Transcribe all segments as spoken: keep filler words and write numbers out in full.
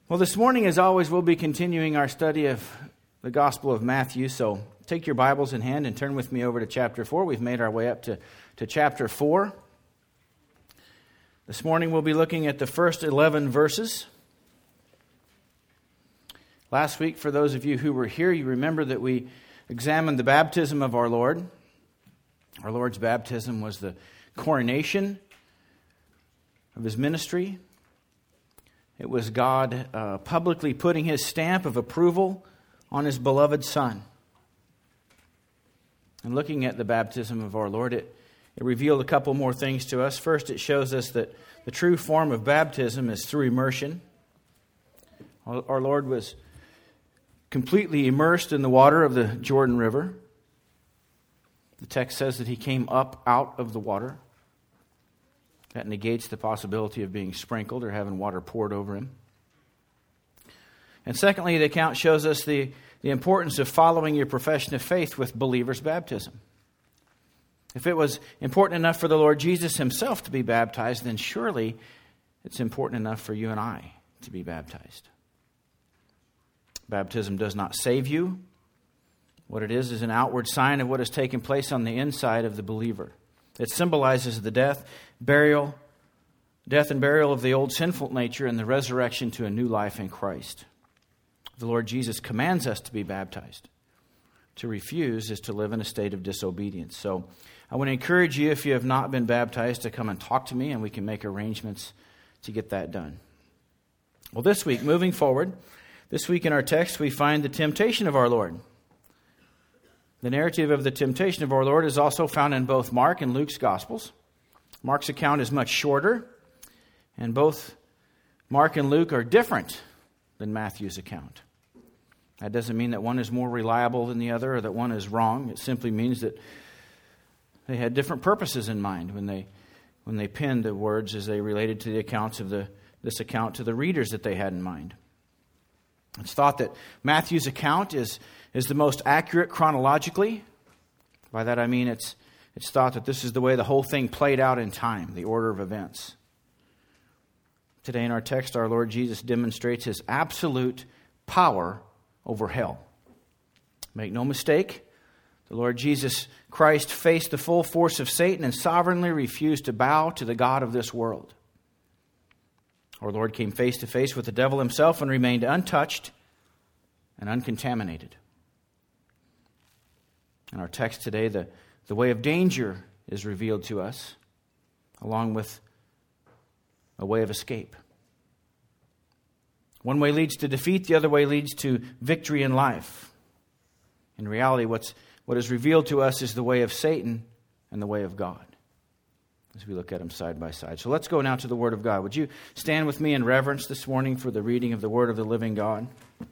Well, this morning, as always, we'll be continuing our study of the Gospel of Matthew. So take your Bibles in hand and turn with me over to chapter four. We've made our way up to, to chapter four. This morning, we'll be looking at the first eleven verses. Last week, for those of you who were here, you remember that we examined the baptism of our Lord. Our Lord's baptism was the coronation of his ministry. It was God uh, publicly putting his stamp of approval on his beloved Son. And looking at the baptism of our Lord, it, it revealed a couple more things to us. First, it shows us that the true form of baptism is through immersion. Our, our Lord was completely immersed in the water of the Jordan River. The text says that he came up out of the water. That negates the possibility of being sprinkled or having water poured over him. And secondly, the account shows us the, the importance of following your profession of faith with believers' baptism. If it was important enough for the Lord Jesus himself to be baptized, then surely it's important enough for you and I to be baptized. Baptism does not save you. What it is is an outward sign of what has taken place on the inside of the believer. It symbolizes the death, burial, death and burial of the old sinful nature and the resurrection to a new life in Christ. The Lord Jesus commands us to be baptized. To refuse is to live in a state of disobedience. So I want to encourage you, if you have not been baptized, to come and talk to me and we can make arrangements to get that done. Well, this week, moving forward, this week in our text, we find the temptation of our Lord. The narrative of the temptation of our Lord is also found in both Mark and Luke's Gospels. Mark's account is much shorter, and both Mark and Luke are different than Matthew's account. That doesn't mean that one is more reliable than the other or that one is wrong. It simply means that they had different purposes in mind when they when they penned the words as they related to the accounts of the this account to the readers that they had in mind. It's thought that Matthew's account is, is the most accurate chronologically. By that I mean it's it's thought that this is the way the whole thing played out in time, the order of events. Today in our text, our Lord Jesus demonstrates his absolute power over hell. Make no mistake, the Lord Jesus Christ faced the full force of Satan and sovereignly refused to bow to the God of this world. Our Lord came face to face with the devil himself and remained untouched and uncontaminated. In our text today, the, the way of danger is revealed to us, along with a way of escape. One way leads to defeat, the other way leads to victory in life. In reality, what's, what is revealed to us is the way of Satan and the way of God, as we look at them side by side. So let's go now to the Word of God. Would you stand with me in reverence this morning for the reading of the Word of the living God?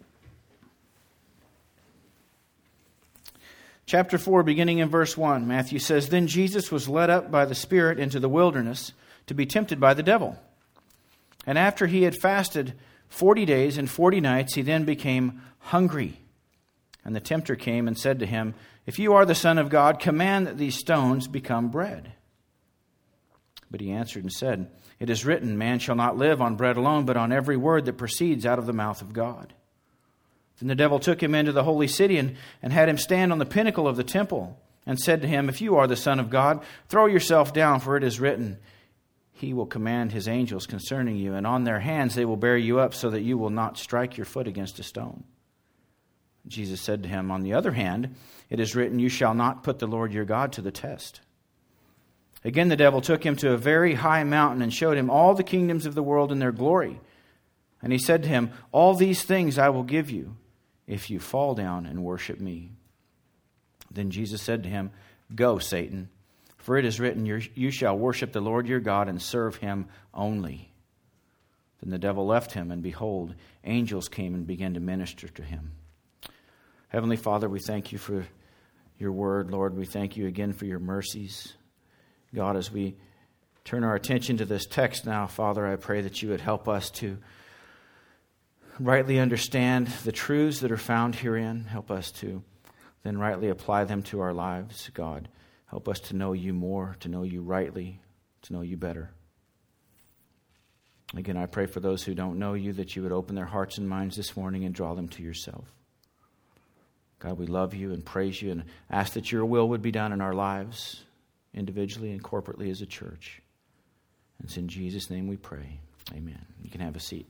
Chapter four, beginning in verse one, Matthew says, "Then Jesus was led up by the Spirit into the wilderness to be tempted by the devil. And after he had fasted forty days and forty nights, he then became hungry. And the tempter came and said to him, 'If you are the Son of God, command that these stones become bread.' But he answered and said, 'It is written, man shall not live on bread alone, but on every word that proceeds out of the mouth of God.' Then the devil took him into the holy city and, and had him stand on the pinnacle of the temple and said to him, 'If you are the Son of God, throw yourself down, for it is written, he will command his angels concerning you, and on their hands they will bear you up so that you will not strike your foot against a stone.' Jesus said to him, 'On the other hand, it is written, you shall not put the Lord your God to the test.' Again the devil took him to a very high mountain and showed him all the kingdoms of the world and their glory. And he said to him, 'All these things I will give you, if you fall down and worship me.' Then Jesus said to him, 'Go, Satan, for it is written, you shall worship the Lord your God and serve him only.' Then the devil left him, and behold, angels came and began to minister to him." Heavenly Father, we thank you for your word. Lord, we thank you again for your mercies. God, as we turn our attention to this text now, Father, I pray that you would help us to rightly understand the truths that are found herein. Help us to then rightly apply them to our lives. God, help us to know you more, to know you rightly, to know you better. Again, I pray for those who don't know you that you would open their hearts and minds this morning and draw them to yourself. God, we love you and praise you and ask that your will would be done in our lives, individually and corporately as a church. And it's in Jesus' name we pray. Amen. You can have a seat.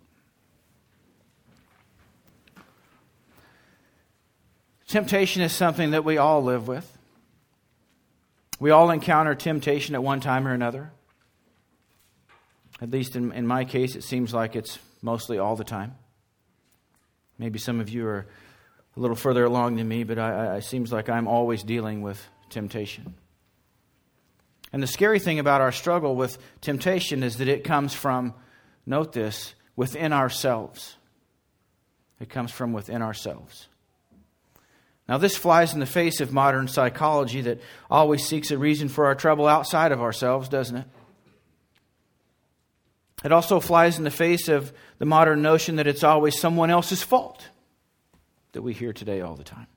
Temptation is something that we all live with. We all encounter temptation at one time or another. At least in, in my case, it seems like it's mostly all the time. Maybe some of you are a little further along than me, but I, I, it seems like I'm always dealing with temptation. And the scary thing about our struggle with temptation is that it comes from, note this, within ourselves. It comes from within ourselves. Now, this flies in the face of modern psychology that always seeks a reason for our trouble outside of ourselves, doesn't it? It also flies in the face of the modern notion that it's always someone else's fault that we hear today all the time.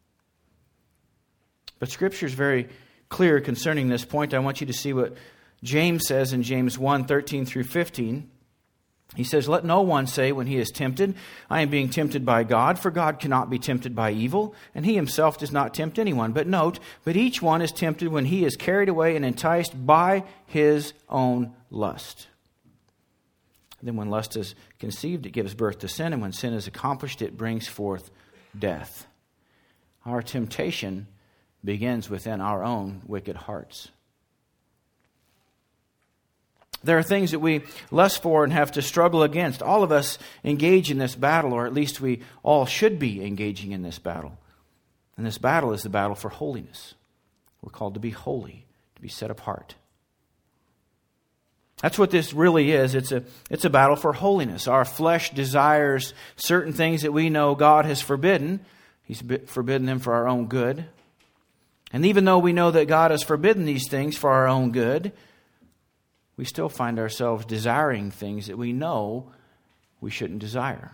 But Scripture is very clear concerning this point. I want you to see what James says in James one, thirteen through fifteen. He says, "Let no one say when he is tempted, I am being tempted by God, for God cannot be tempted by evil, and he himself does not tempt anyone. But note, but each one is tempted when he is carried away and enticed by his own lust. Then when lust is conceived, it gives birth to sin, and when sin is accomplished, it brings forth death." Our temptation begins within our own wicked hearts. There are things that we lust for and have to struggle against. All of us engage in this battle, or at least we all should be engaging in this battle. And this battle is the battle for holiness. We're called to be holy, to be set apart. That's what this really is. It's a, it's a battle for holiness. Our flesh desires certain things that we know God has forbidden. He's forbidden them for our own good. And even though we know that God has forbidden these things for our own good, we still find ourselves desiring things that we know we shouldn't desire.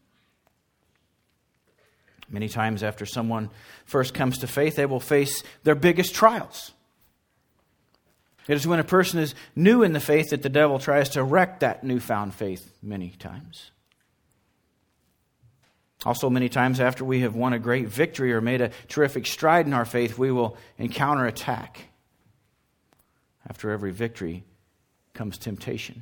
Many times after someone first comes to faith, they will face their biggest trials. It is when a person is new in the faith that the devil tries to wreck that newfound faith many times. Also, many times after we have won a great victory or made a terrific stride in our faith, we will encounter attack. After every victory comes temptation.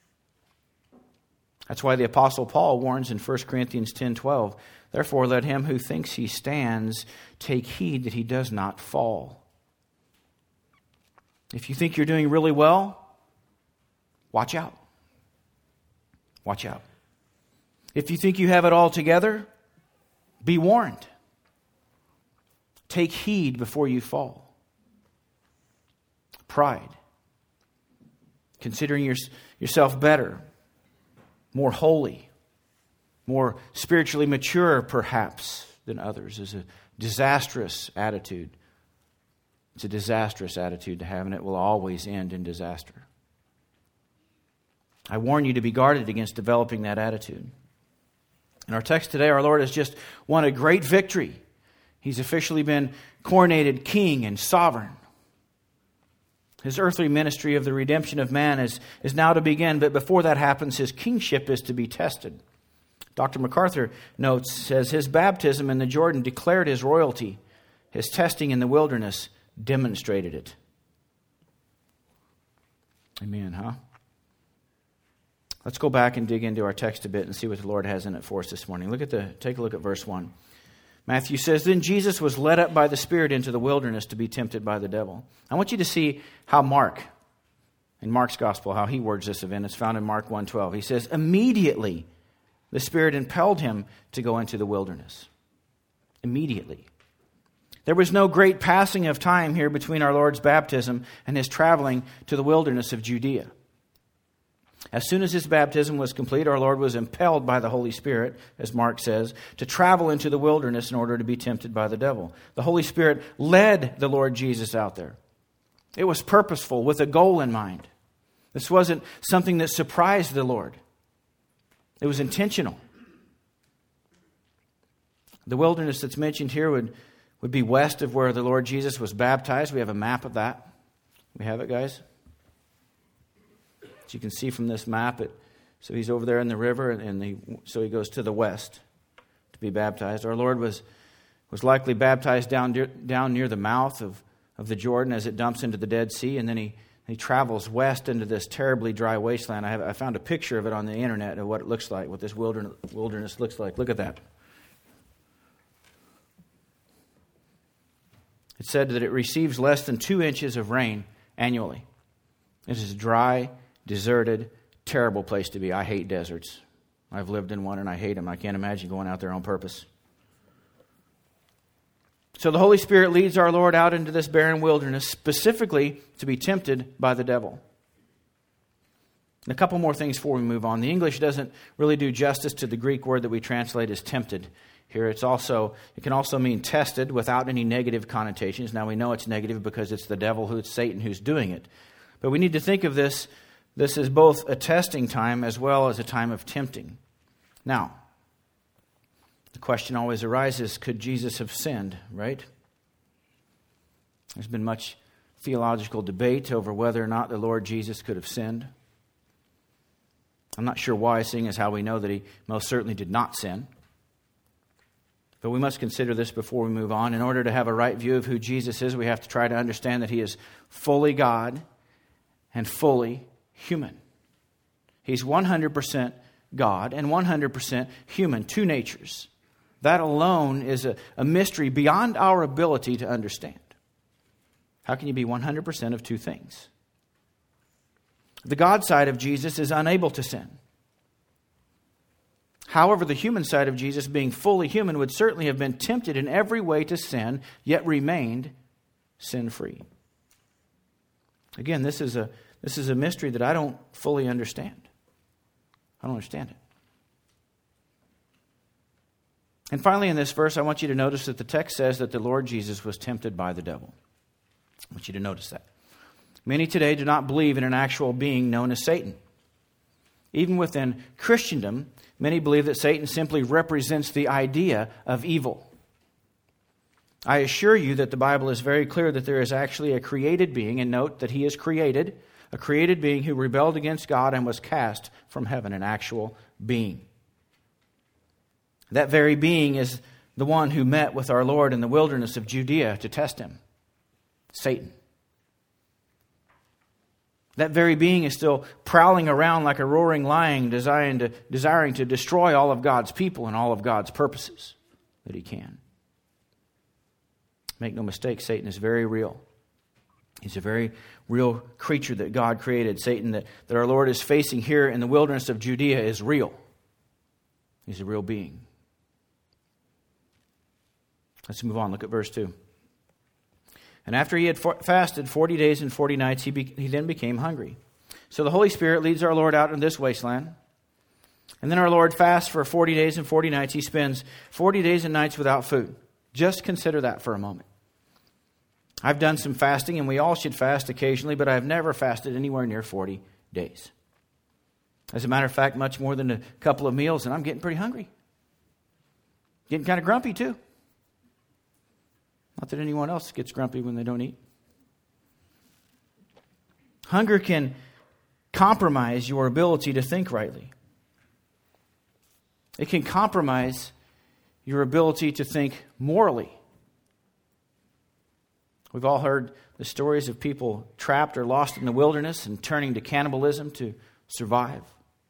That's why the Apostle Paul warns in First Corinthians ten twelve, "Therefore let him who thinks he stands take heed that he does not fall." If you think you're doing really well, watch out. Watch out. If you think you have it all together, be warned. Take heed before you fall. Pride. Considering your, yourself better, more holy, more spiritually mature perhaps than others is a disastrous attitude. It's a disastrous attitude to have, and it will always end in disaster. I warn you to be guarded against developing that attitude. In our text today, our Lord has just won a great victory. He's officially been coronated king and sovereign. His earthly ministry of the redemption of man is, is now to begin, but before that happens, his kingship is to be tested. Doctor MacArthur notes, says, his baptism in the Jordan declared his royalty. His testing in the wilderness demonstrated it. Amen, huh? Let's go back and dig into our text a bit and see what the Lord has in it for us this morning. Look at the take a look at verse one. Matthew says, "Then Jesus was led up by the Spirit into the wilderness to be tempted by the devil." I want you to see how Mark, in Mark's gospel, how he words this event. It's found in Mark one twelve. He says, "Immediately the Spirit impelled him to go into the wilderness." Immediately. There was no great passing of time here between our Lord's baptism and his traveling to the wilderness of Judea. As soon as his baptism was complete, our Lord was impelled by the Holy Spirit, as Mark says, to travel into the wilderness in order to be tempted by the devil. The Holy Spirit led the Lord Jesus out there. It was purposeful, with a goal in mind. This wasn't something that surprised the Lord. It was intentional. The wilderness that's mentioned here would, would be west of where the Lord Jesus was baptized. We have a map of that. We have it, guys? As you can see from this map, it So he's over there in the river, and he, so he goes to the west to be baptized. Our Lord was was likely baptized down down near the mouth of, of the Jordan as it dumps into the Dead Sea, and then he, he travels west into this terribly dry wasteland. I have I found a picture of it on the internet of what it looks like, what this wilderness, wilderness looks like. Look at that. It said that it receives less than two inches of rain annually. It is a dry, deserted, terrible place to be. I hate deserts. I've lived in one and I hate them. I can't imagine going out there on purpose. So the Holy Spirit leads our Lord out into this barren wilderness specifically to be tempted by the devil. And a couple more things before we move on. The English doesn't really do justice to the Greek word that we translate as tempted. Here it's also, it can also mean tested without any negative connotations. Now we know it's negative because it's the devil, who it's Satan who's doing it. But we need to think of this, this as both a testing time as well as a time of tempting. Now, the question always arises, could Jesus have sinned, right? There's been much theological debate over whether or not the Lord Jesus could have sinned. I'm not sure why, seeing as how we know that he most certainly did not sin. But we must consider this before we move on. In order to have a right view of who Jesus is, we have to try to understand that he is fully God and fully human. He's one hundred percent God and one hundred percent human, two natures. That alone is a, a mystery beyond our ability to understand. How can you be one hundred percent of two things? The God side of Jesus is unable to sin. However, the human side of Jesus, being fully human, would certainly have been tempted in every way to sin, yet remained sin-free. Again, this is a this is a mystery that I don't fully understand. I don't understand it. And finally, in this verse, I want you to notice that the text says that the Lord Jesus was tempted by the devil. I want you to notice that. Many today do not believe in an actual being known as Satan. Even within Christendom, many believe that Satan simply represents the idea of evil. I assure you that the Bible is very clear that there is actually a created being, and note that he is created, a created being who rebelled against God and was cast from heaven, an actual being. That very being is the one who met with our Lord in the wilderness of Judea to test him, Satan. That very being is still prowling around like a roaring lion, desiring to, desiring to destroy all of God's people and all of God's purposes that he can. Make no mistake, Satan is very real. He's a very real creature that God created. Satan that, that our Lord is facing here in the wilderness of Judea is real. He's a real being. Let's move on. Look at verse two. And after he had fasted forty days and forty nights, he, be, he then became hungry. So the Holy Spirit leads our Lord out in this wasteland. And then our Lord fasts for forty days and forty nights. He spends forty days and nights without food. Just consider that for a moment. I've done some fasting, and we all should fast occasionally, but I've never fasted anywhere near forty days. As a matter of fact, much more than a couple of meals, and I'm getting pretty hungry. Getting kind of grumpy, too. Not that anyone else gets grumpy when they don't eat. Hunger can compromise your ability to think rightly. It can compromise your ability to think morally. We've all heard the stories of people trapped or lost in the wilderness and turning to cannibalism to survive.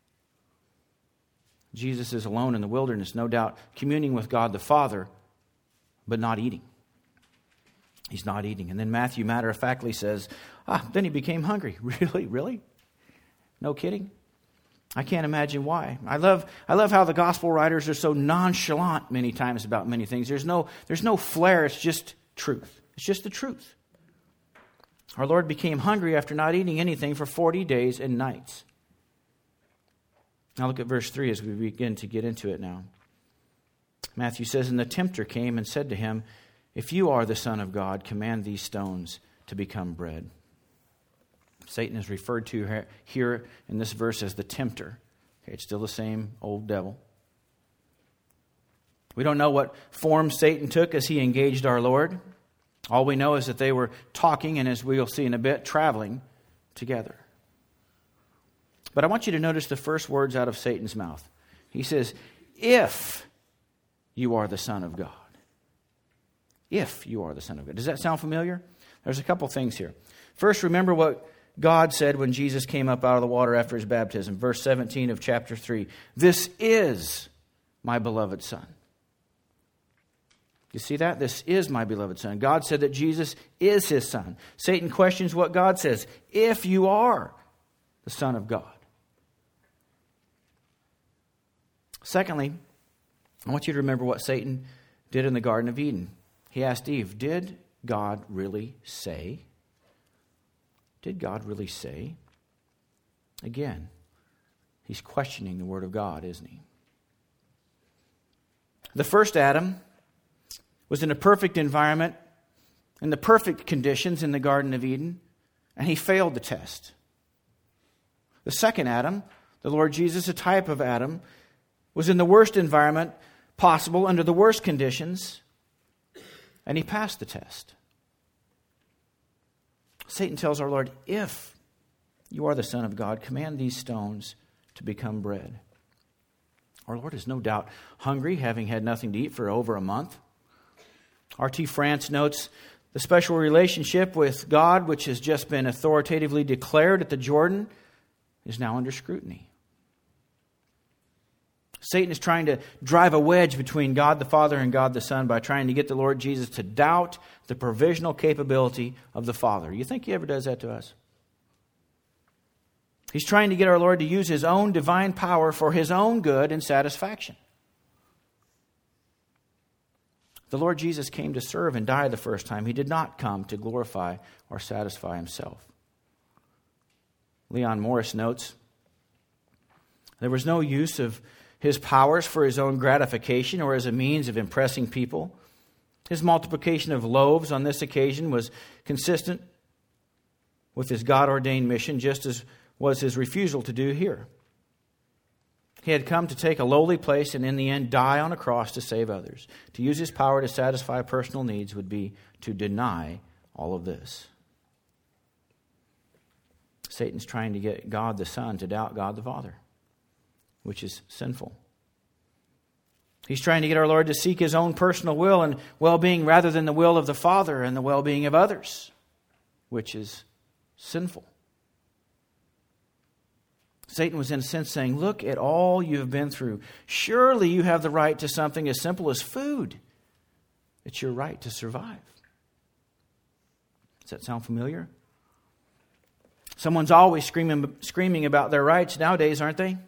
Jesus is alone in the wilderness, no doubt communing with God the Father, but not eating. He's not eating. And then Matthew matter-of-factly says, ah, then he became hungry. Really? Really? No kidding? I can't imagine why. I love I love how the gospel writers are so nonchalant many times about many things. There's no, there's no flair. It's just truth. It's just the truth. Our Lord became hungry after not eating anything for forty days and nights. Now look at verse three as we begin to get into it now. Matthew says, and the tempter came and said to him, if you are the Son of God, command these stones to become bread. Satan is referred to here in this verse as the tempter. Okay, it's still the same old devil. We don't know what form Satan took as he engaged our Lord. All we know is that they were talking and, as we'll see in a bit, traveling together. But I want you to notice the first words out of Satan's mouth. He says, if you are the Son of God. If you are the Son of God. Does that sound familiar? There's a couple things here. First, remember what God said when Jesus came up out of the water after his baptism. Verse seventeen of chapter three. This is my beloved Son. You see that? This is my beloved Son. God said that Jesus is his Son. Satan questions what God says. If you are the Son of God. Secondly, I want you to remember what Satan did in the Garden of Eden. He asked Eve, did God really say? Did God really say? Again, he's questioning the Word of God, isn't he? The first Adam was in a perfect environment, in the perfect conditions in the Garden of Eden, and he failed the test. The second Adam, the Lord Jesus, a type of Adam, was in the worst environment possible, under the worst conditions, and he passed the test. Satan tells our Lord, if you are the Son of God, command these stones to become bread. Our Lord is no doubt hungry, having had nothing to eat for over a month. R T France notes the special relationship with God, which has just been authoritatively declared at the Jordan, is now under scrutiny. Satan is trying to drive a wedge between God the Father and God the Son by trying to get the Lord Jesus to doubt the provisional capability of the Father. You think he ever does that to us? He's trying to get our Lord to use his own divine power for his own good and satisfaction. The Lord Jesus came to serve and die the first time. He did not come to glorify or satisfy himself. Leon Morris notes, there was no use of his powers for his own gratification or as a means of impressing people. His multiplication of loaves on this occasion was consistent with his God-ordained mission, just as was his refusal to do here. He had come to take a lowly place and in the end die on a cross to save others. To use his power to satisfy personal needs would be to deny all of this. Satan's trying to get God the Son to doubt God the Father, which is sinful. He's trying to get our Lord to seek his own personal will and well-being rather than the will of the Father and the well-being of others, which is sinful. Satan was in a sense saying, look at all you have been through. Surely you have the right to something as simple as food. It's your right to survive. Does that sound familiar? Someone's always screaming, screaming about their rights nowadays, aren't they?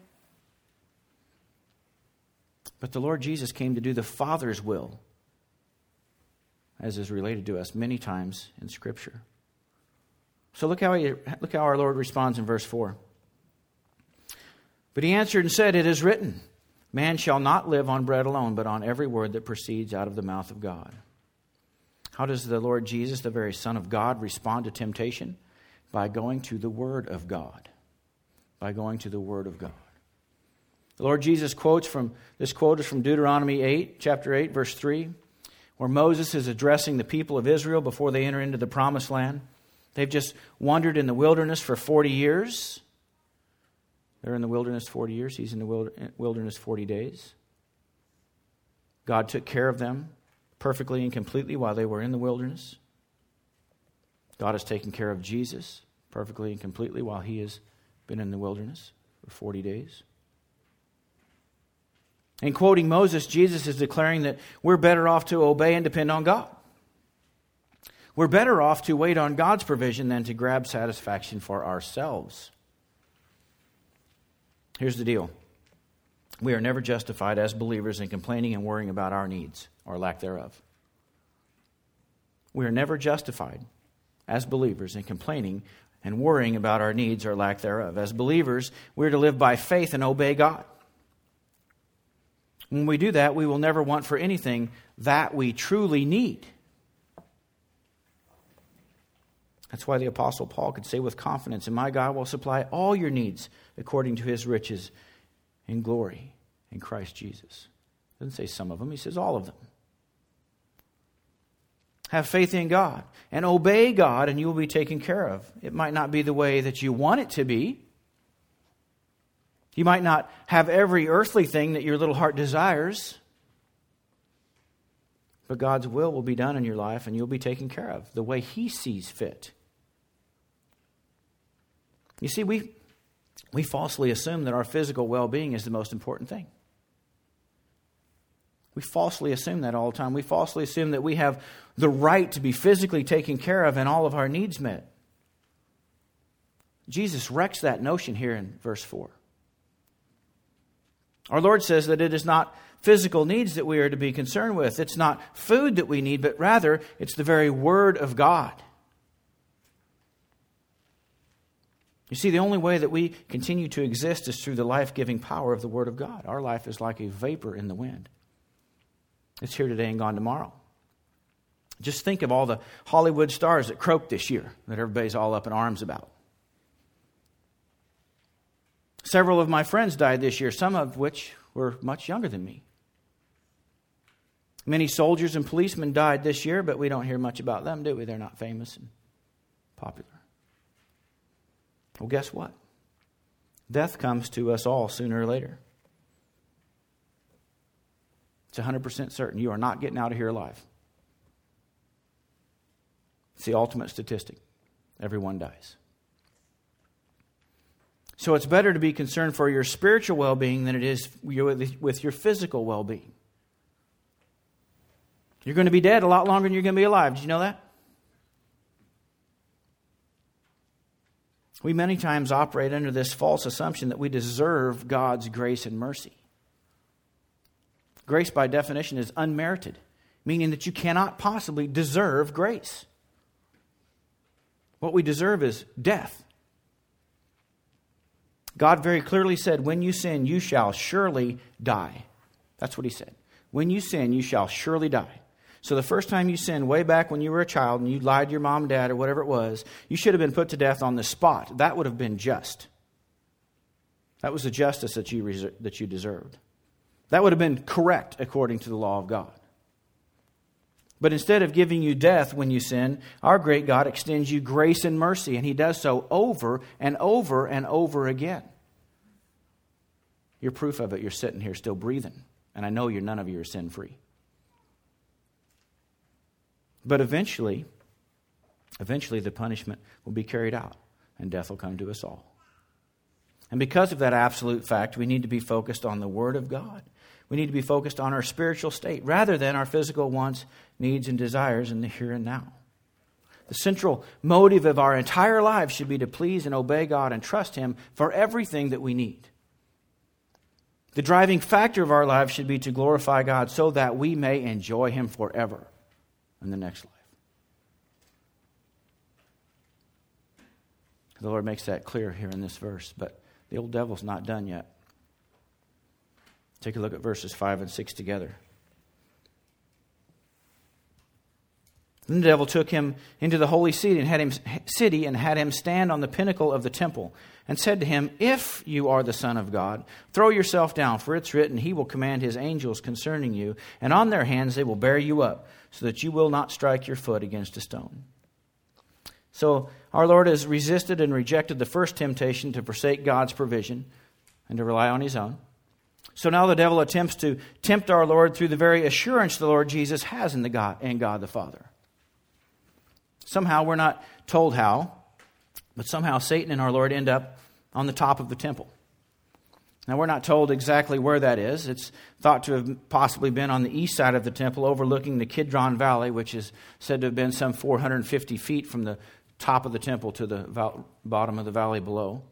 But the Lord Jesus came to do the Father's will, as is related to us many times in Scripture. So look how he, look how our Lord responds in verse four. But he answered and said, it is written, man shall not live on bread alone, but on every word that proceeds out of the mouth of God. How does the Lord Jesus, the very Son of God, respond to temptation? By going to the Word of God. By going to the Word of God. The Lord Jesus quotes from, this quote is from Deuteronomy eight, chapter eight, verse three, where Moses is addressing the people of Israel before they enter into the promised land. They've just wandered in the wilderness for forty years. They're in the wilderness forty years. He's in the wilderness forty days. God took care of them perfectly and completely while they were in the wilderness. God has taken care of Jesus perfectly and completely while he has been in the wilderness for forty days. In quoting Moses, Jesus is declaring that we're better off to obey and depend on God. We're better off to wait on God's provision than to grab satisfaction for ourselves. Here's the deal. We are never justified as believers in complaining and worrying about our needs or lack thereof. We are never justified as believers in complaining and worrying about our needs or lack thereof. As believers, we're to live by faith and obey God. When we do that, we will never want for anything that we truly need. That's why the Apostle Paul could say with confidence, and my God will supply all your needs according to his riches in glory in Christ Jesus. He doesn't say some of them, he says all of them. Have faith in God and obey God and you will be taken care of. It might not be the way that you want it to be, You might not have every earthly thing that your little heart desires, but God's will will be done in your life, and you'll be taken care of the way He sees fit. You see, we, we falsely assume that our physical well-being is the most important thing. We falsely assume that all the time. We falsely assume that we have the right to be physically taken care of and all of our needs met. Jesus wrecks that notion here in verse four. Our Lord says that it is not physical needs that we are to be concerned with. It's not food that we need, but rather it's the very Word of God. You see, the only way that we continue to exist is through the life-giving power of the Word of God. Our life is like a vapor in the wind. It's here today and gone tomorrow. Just think of all the Hollywood stars that croaked this year that everybody's all up in arms about. Several of my friends died this year, some of which were much younger than me. Many soldiers and policemen died this year, but we don't hear much about them, do we? They're not famous and popular. Well, guess what? Death comes to us all sooner or later. It's one hundred percent certain. You are not getting out of here alive. It's the ultimate statistic. Everyone dies. So it's better to be concerned for your spiritual well-being than it is with your physical well-being. You're going to be dead a lot longer than you're going to be alive. Did you know that? We many times operate under this false assumption that we deserve God's grace and mercy. Grace, by definition, is unmerited, meaning that you cannot possibly deserve grace. What we deserve is death. God very clearly said, when you sin, you shall surely die. That's what He said. When you sin, you shall surely die. So the first time you sinned, way back when you were a child and you lied to your mom and dad or whatever it was, you should have been put to death on the spot. That would have been just. That was the justice that you reser- that you deserved. That would have been correct according to the law of God. But instead of giving you death when you sin, our great God extends you grace and mercy, and He does so over and over and over again. You're proof of it. You're sitting here still breathing, and I know you're none of you are sin-free. But eventually, eventually the punishment will be carried out, and death will come to us all. And because of that absolute fact, we need to be focused on the Word of God. We need to be focused on our spiritual state rather than our physical wants, needs, and desires in the here and now. The central motive of our entire lives should be to please and obey God and trust Him for everything that we need. The driving factor of our lives should be to glorify God so that we may enjoy Him forever in the next life. The Lord makes that clear here in this verse, but the old devil's not done yet. Take a look at verses five and six together. Then the devil took him into the holy city and had him city and had him stand on the pinnacle of the temple and said to him, "If you are the Son of God, throw yourself down, for it's written, He will command His angels concerning you, and on their hands they will bear you up, so that you will not strike your foot against a stone." So our Lord has resisted and rejected the first temptation to forsake God's provision and to rely on His own. So now the devil attempts to tempt our Lord through the very assurance the Lord Jesus has in the God in God the Father. Somehow, we're not told how, but somehow Satan and our Lord end up on the top of the temple. Now, we're not told exactly where that is. It's thought to have possibly been on the east side of the temple, overlooking the Kidron Valley, which is said to have been some four hundred fifty feet from the top of the temple to the val- bottom of the valley below.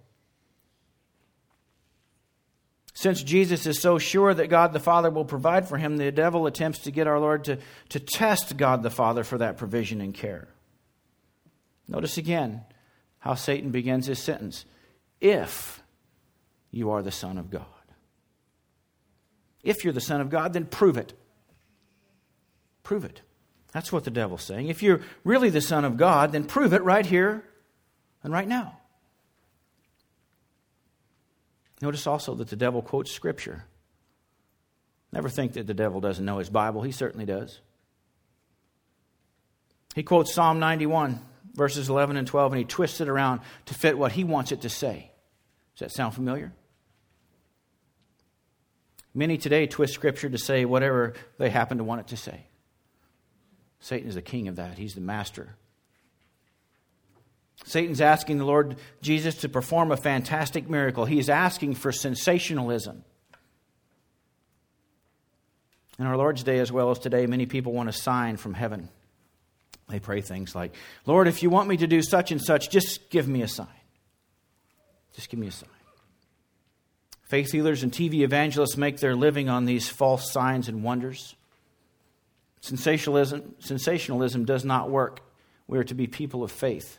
Since Jesus is so sure that God the Father will provide for him, the devil attempts to get our Lord to, to test God the Father for that provision and care. Notice again how Satan begins his sentence. If you are the Son of God. If you're the Son of God, then prove it. Prove it. That's what the devil's saying. If you're really the Son of God, then prove it right here and right now. Notice also that the devil quotes Scripture. Never think that the devil doesn't know his Bible. He certainly does. He quotes Psalm ninety-one, verses eleven and twelve, and he twists it around to fit what he wants it to say. Does that sound familiar? Many today twist Scripture to say whatever they happen to want it to say. Satan is the king of that. He's the master. Satan's asking the Lord Jesus to perform a fantastic miracle. He is asking for sensationalism. In our Lord's day as well as today, many people want a sign from heaven. They pray things like, Lord, if you want me to do such and such, just give me a sign. Just give me a sign. Faith healers and T V evangelists make their living on these false signs and wonders. Sensationalism, sensationalism does not work. We are to be people of faith.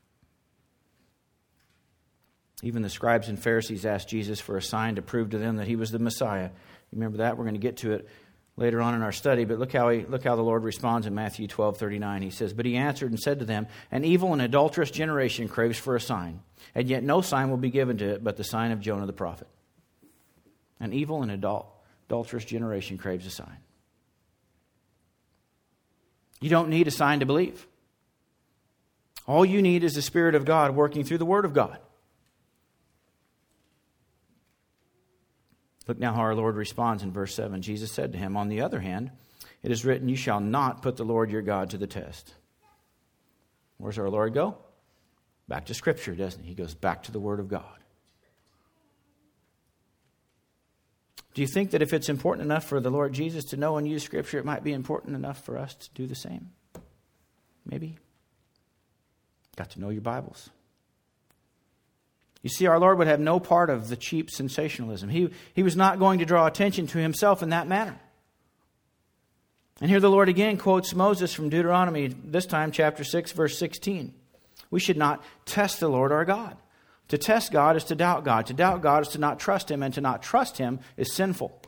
Even the scribes and Pharisees asked Jesus for a sign to prove to them that he was the Messiah. You remember that? We're going to get to it later on in our study. But look how he, look how the Lord responds in Matthew twelve thirty-nine. He says, "But he answered and said to them, An evil and adulterous generation craves for a sign, and yet no sign will be given to it but the sign of Jonah the prophet." An evil and adult, adulterous generation craves a sign. You don't need a sign to believe. All you need is the Spirit of God working through the Word of God. Look now how our Lord responds in verse seven. Jesus said to him, "On the other hand, it is written, you shall not put the Lord your God to the test." Where's our Lord go? Back to Scripture, doesn't he? He goes back to the Word of God. Do you think that if it's important enough for the Lord Jesus to know and use Scripture, it might be important enough for us to do the same? Maybe. Got to know your Bibles. You see, our Lord would have no part of the cheap sensationalism. He, he was not going to draw attention to himself in that manner. And here the Lord again quotes Moses from Deuteronomy, this time chapter six, verse sixteen. We should not test the Lord our God. To test God is to doubt God. To doubt God is to not trust Him, and to not trust Him is sinful.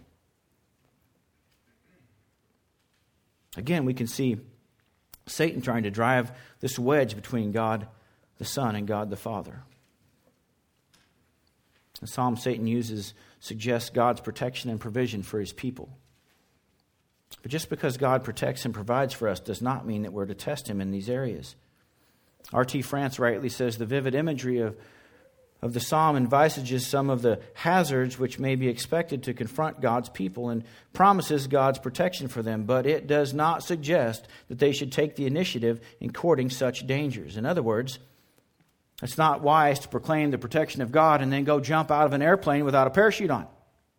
Again, we can see Satan trying to drive this wedge between God the Son and God the Father. The psalm Satan uses suggests God's protection and provision for His people. But just because God protects and provides for us does not mean that we're to test Him in these areas. R T France rightly says the vivid imagery of, of the psalm envisages some of the hazards which may be expected to confront God's people and promises God's protection for them, but it does not suggest that they should take the initiative in courting such dangers. In other words, it's not wise to proclaim the protection of God and then go jump out of an airplane without a parachute on.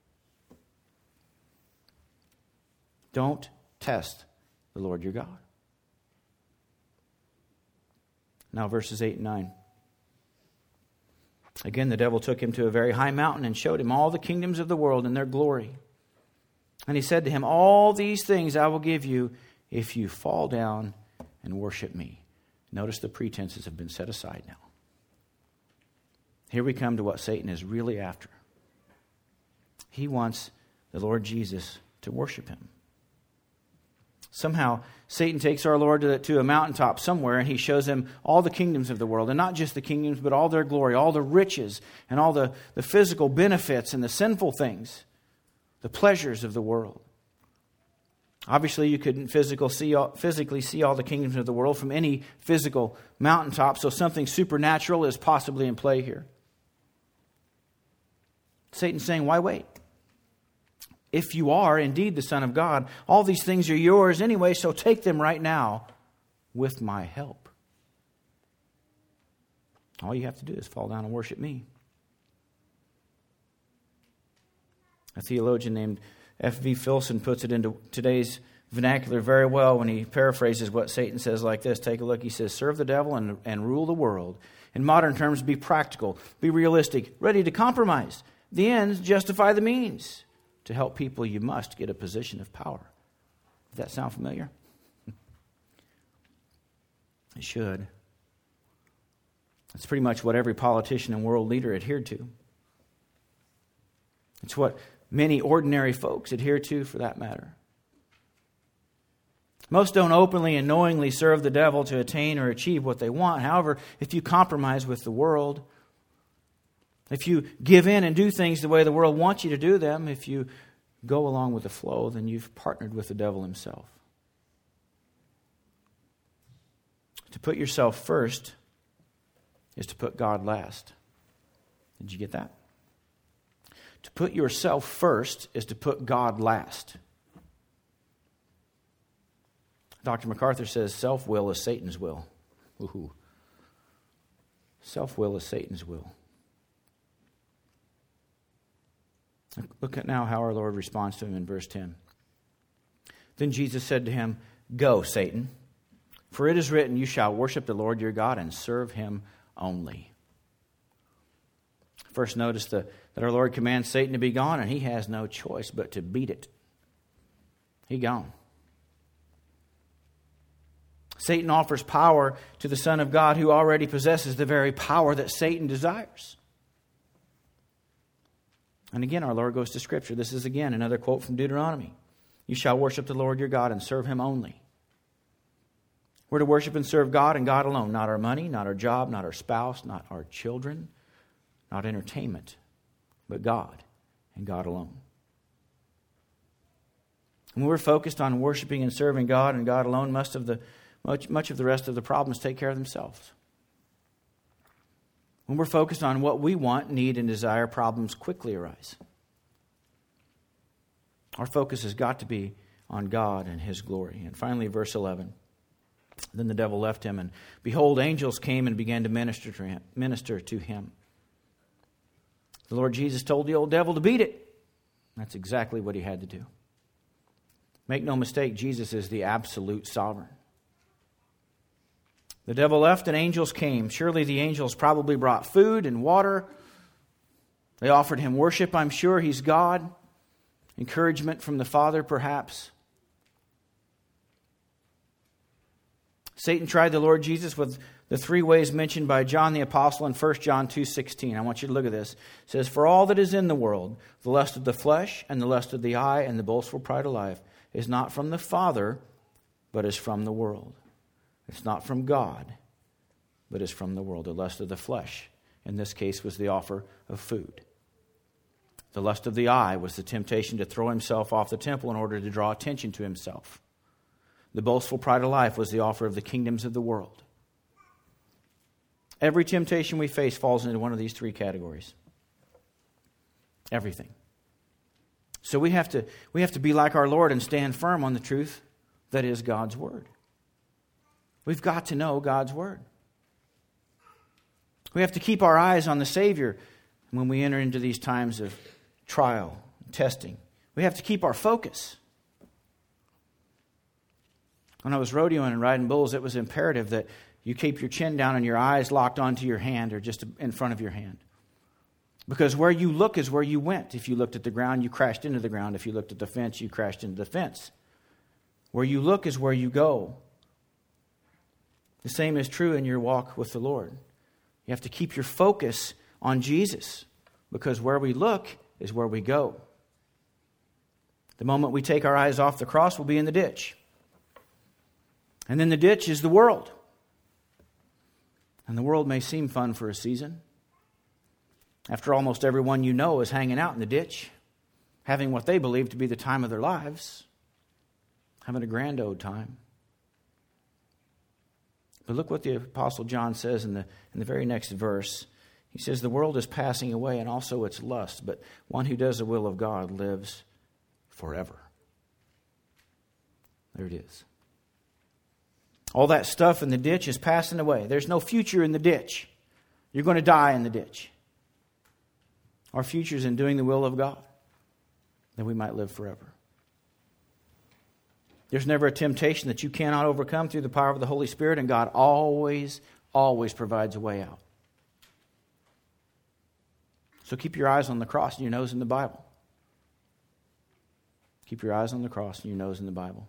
Don't test the Lord your God. Now verses eight and nine. Again, the devil took him to a very high mountain and showed him all the kingdoms of the world and their glory. And he said to him, "All these things I will give you if you fall down and worship me." Notice the pretenses have been set aside now. Here we come to what Satan is really after. He wants the Lord Jesus to worship him. Somehow, Satan takes our Lord to, to a mountaintop somewhere and he shows him all the kingdoms of the world. And not just the kingdoms, but all their glory, all the riches, and all the, the physical benefits and the sinful things, the pleasures of the world. Obviously, you couldn't physical see all, physically see all the kingdoms of the world from any physical mountaintop, so something supernatural is possibly in play here. Satan's saying, why wait? If you are indeed the Son of God, all these things are yours anyway, so take them right now with my help. All you have to do is fall down and worship me. A theologian named F V Filson puts it into today's vernacular very well when he paraphrases what Satan says like this. Take a look. He says, serve the devil and, and rule the world. In modern terms, be practical, be realistic, ready to compromise. The ends justify the means. To help people, you must get a position of power. Does that sound familiar? It should. It's pretty much what every politician and world leader adhered to. It's what many ordinary folks adhere to, for that matter. Most don't openly and knowingly serve the devil to attain or achieve what they want. However, if you compromise with the world, if you give in and do things the way the world wants you to do them, if you go along with the flow, then you've partnered with the devil himself. To put yourself first is to put God last. Did you get that? To put yourself first is to put God last. Doctor MacArthur says self-will is Satan's will. Woohoo. Self-will is Satan's will. Look at now how our Lord responds to him in verse ten. Then Jesus said to him, "Go, Satan, for it is written, you shall worship the Lord your God and serve him only." First, notice the, that our Lord commands Satan to be gone, and he has no choice but to beat it. He gone. Satan offers power to the Son of God who already possesses the very power that Satan desires. And again, our Lord goes to Scripture. This is again another quote from Deuteronomy. You shall worship the Lord your God and serve him only. We're to worship and serve God and God alone. Not our money, not our job, not our spouse, not our children, not entertainment, but God and God alone. And when we're focused on worshiping and serving God and God alone, most of the, much, much of the rest of the problems take care of themselves. When we're focused on what we want, need, and desire, problems quickly arise. Our focus has got to be on God and his glory. And finally, verse eleven. Then the devil left him, and behold, angels came and began to minister to him. Minister to him. The Lord Jesus told the old devil to beat it. That's exactly what he had to do. Make no mistake, Jesus is the absolute sovereign. The devil left and angels came. Surely the angels probably brought food and water. They offered him worship, I'm sure. He's God. Encouragement from the Father, perhaps. Satan tried the Lord Jesus with the three ways mentioned by John the Apostle in First John two sixteen. I want you to look at this. It says, "For all that is in the world, the lust of the flesh and the lust of the eye and the boastful pride of life, is not from the Father, but is from the world." It's not from God, but is from the world. The lust of the flesh, in this case, was the offer of food. The lust of the eye was the temptation to throw himself off the temple in order to draw attention to himself. The boastful pride of life was the offer of the kingdoms of the world. Every temptation we face falls into one of these three categories. Everything. So we have to, we have to be like our Lord and stand firm on the truth that is God's Word. We've got to know God's Word. We have to keep our eyes on the Savior when we enter into these times of trial, testing. We have to keep our focus. When I was rodeoing and riding bulls, it was imperative that you keep your chin down and your eyes locked onto your hand or just in front of your hand. Because where you look is where you went. If you looked at the ground, you crashed into the ground. If you looked at the fence, you crashed into the fence. Where you look is where you go. The same is true in your walk with the Lord. You have to keep your focus on Jesus, because where we look is where we go. The moment we take our eyes off the cross, we'll be in the ditch. And then the ditch is the world. And the world may seem fun for a season. After almost everyone you know is hanging out in the ditch, having what they believe to be the time of their lives, having a grand old time. But look what the Apostle John says in the, in the very next verse. He says, "The world is passing away and also its lust, but one who does the will of God lives forever." There it is. All that stuff in the ditch is passing away. There's no future in the ditch. You're going to die in the ditch. Our future is in doing the will of God, that we might live forever. There's never a temptation that you cannot overcome through the power of the Holy Spirit, and God always, always provides a way out. So keep your eyes on the cross and your nose in the Bible. Keep your eyes on the cross and your nose in the Bible.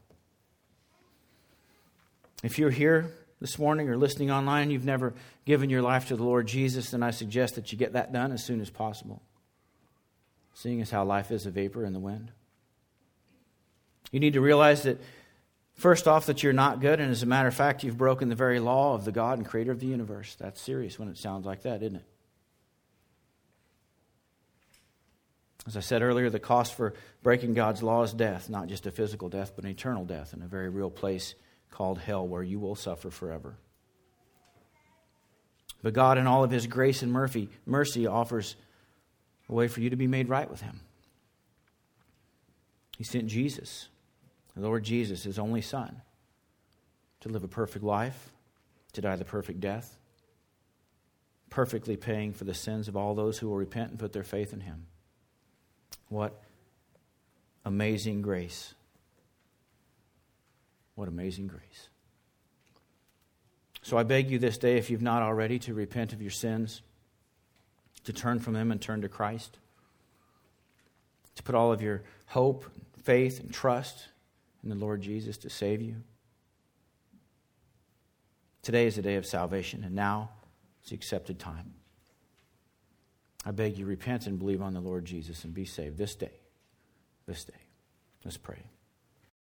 If you're here this morning or listening online and you've never given your life to the Lord Jesus, then I suggest that you get that done as soon as possible, seeing as how life is a vapor in the wind. You need to realize that, first off, that you're not good, and as a matter of fact, you've broken the very law of the God and creator of the universe. That's serious when it sounds like that, isn't it? As I said earlier, the cost for breaking God's law is death, not just a physical death, but an eternal death in a very real place called hell, where you will suffer forever. But God, in all of His grace and mercy, mercy offers a way for you to be made right with Him. He sent Jesus, the Lord Jesus, His only Son, to live a perfect life, to die the perfect death, perfectly paying for the sins of all those who will repent and put their faith in Him. What amazing grace. What amazing grace. So I beg you this day, if you've not already, to repent of your sins, to turn from them and turn to Christ, to put all of your hope, faith, and trust in the Lord Jesus to save you. Today is the day of salvation, and now is the accepted time. I beg you, repent and believe on the Lord Jesus and be saved this day. This day. Let's pray.